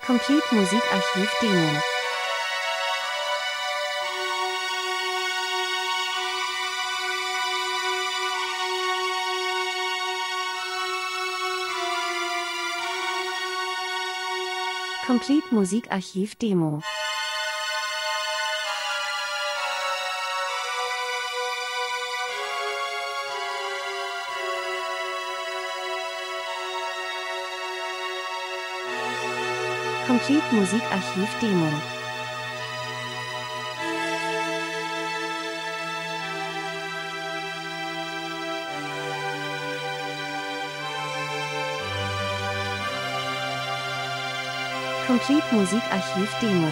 Complete Musikarchiv Demo. Complete Musikarchiv Demo. Complete Musikarchiv Demo. Complete Musikarchiv Demo.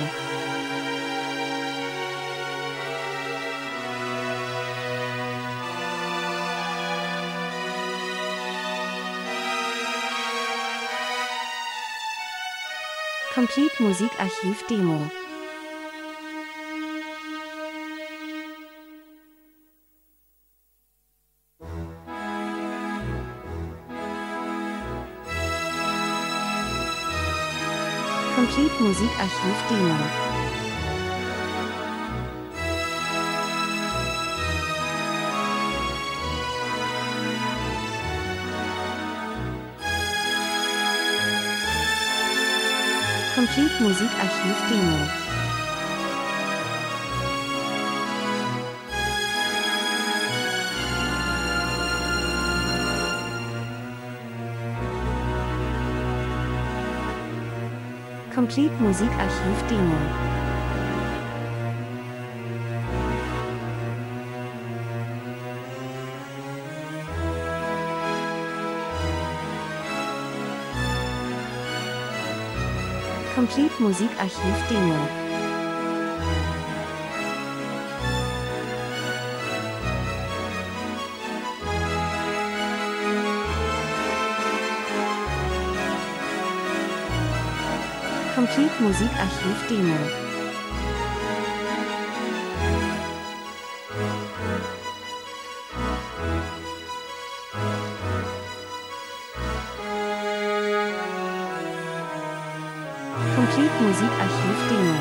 Complete Musikarchiv Demo. Complete Musikarchiv Demo. Complete Musikarchiv Demo. Complete Musikarchiv Demo. Complete Musikarchiv Demo. Complete Musikarchiv Demo. Complete Musikarchiv Demo.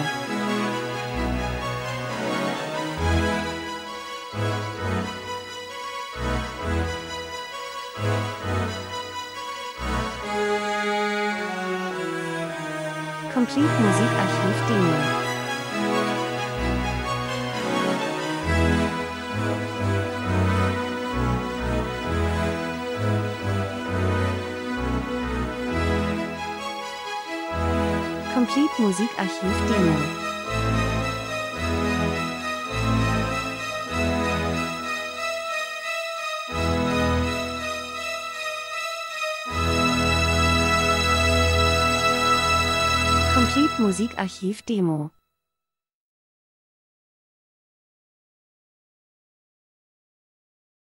Complete Musikarchiv Demo. Complete Musikarchiv Demo. Complete Musikarchiv Demo.